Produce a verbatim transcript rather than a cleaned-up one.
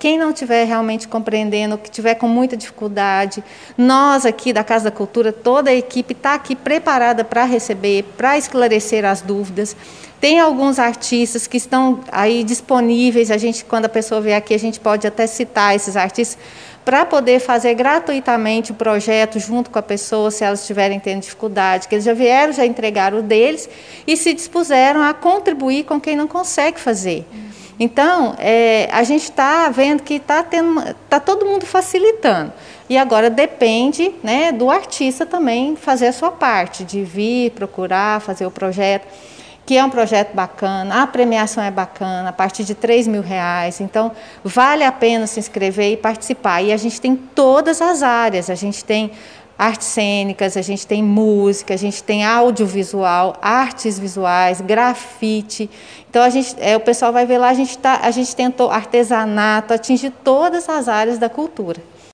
quem não estiver realmente compreendendo, que tiver com muita dificuldade, nós aqui da Casa da Cultura, toda a equipe está aqui preparada para receber, para esclarecer as dúvidas. Tem alguns artistas que estão aí disponíveis, a gente, quando a pessoa vier aqui, a gente pode até citar esses artistas, para poder fazer gratuitamente o projeto junto com a pessoa, se elas estiverem tendo dificuldade, que eles já vieram, já entregaram o deles e se dispuseram a contribuir com quem não consegue fazer. Então, é, a gente está vendo que está tá todo mundo facilitando. E agora depende, né, do artista também fazer a sua parte, de vir, procurar, fazer o projeto, que é um projeto bacana, a premiação é bacana, a partir de três mil reais, então vale a pena se inscrever e participar. E a gente tem todas as áreas, a gente tem artes cênicas, a gente tem música, a gente tem audiovisual, artes visuais, grafite. Então a gente, é, o pessoal vai ver lá, a gente, tá, a gente tentou artesanato, atingir todas as áreas da cultura.